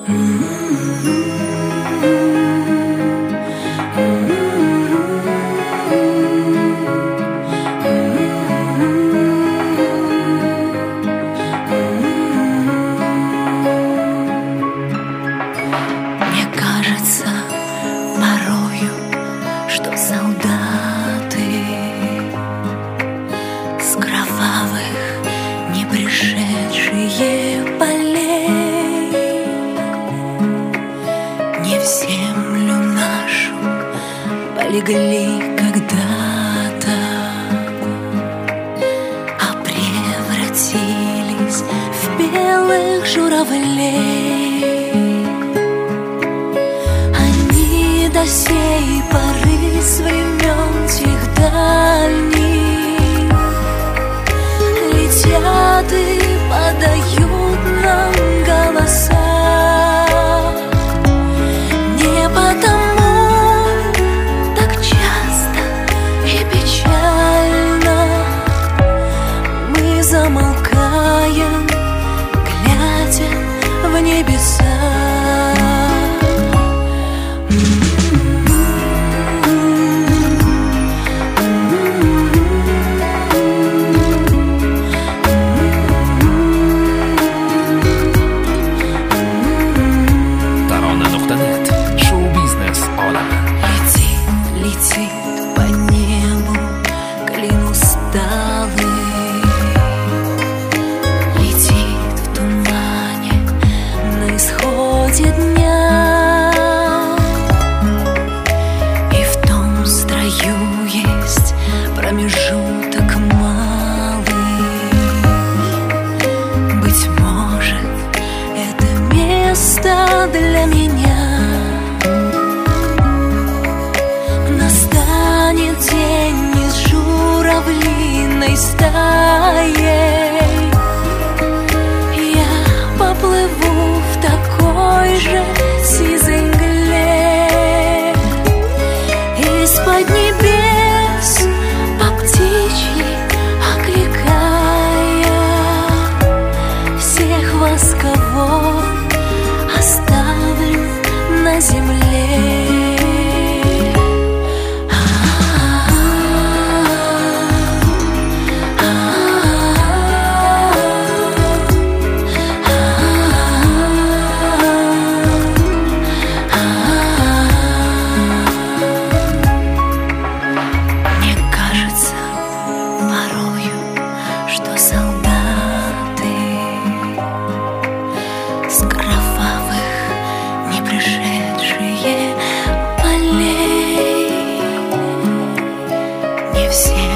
Легли когда-то, а превратились в белых журавлей. Они до сей поры с времен тех дальних летят и подают нам голоса. Не потому замолкаем, глядя в небеса. Tarona.net. Шоу-бизнес олами. Летит по небу клин усталый. Дня, и в том строю есть промежуток малый. Быть может, это место для меня. Настанет день из журавлиной стаей. Я поплыву в такой же сизой мгле, из-под небес по птичьи окликая всех вас, кого оставлю на земле. Не все